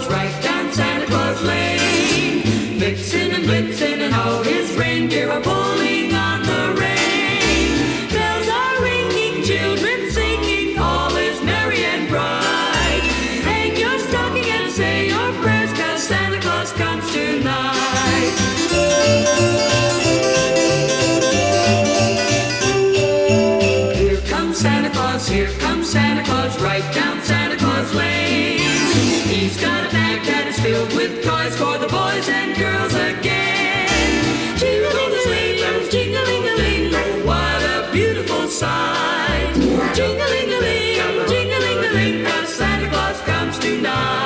right down Santa Claus Lane. Vixen and Blitzen and all his reindeer are pulling on the rein. Bells are ringing, children singing, all is merry and bright. Hang your stocking and say your prayers, 'cause Santa Claus comes tonight. Here comes Santa Claus, right down Santa Claus Lane. He's got a bag that is filled with toys for the boys and girls again. Jingling-a-ling, jingling-a-ling, what a beautiful sight. Jingling-a-ling, jingling-a-ling, 'cause Santa Claus comes tonight.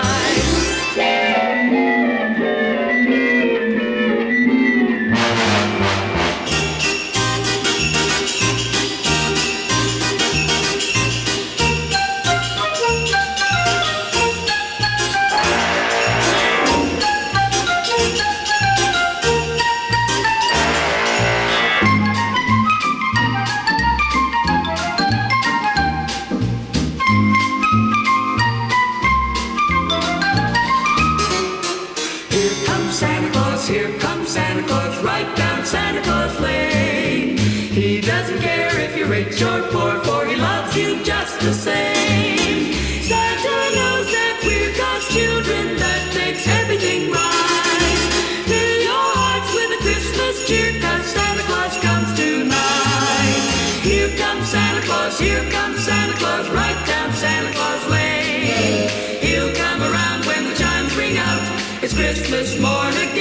Here comes Santa Claus, right down Santa Claus Lane. He doesn't care if you're rich or poor, for he loves you just the same. Santa knows that we're God's children, that makes everything right. Fill your hearts with a Christmas cheer, 'cause Santa Claus comes tonight. Here comes Santa Claus, right down Santa Claus Lane. He'll come around when the chimes ring out. It's Christmas morning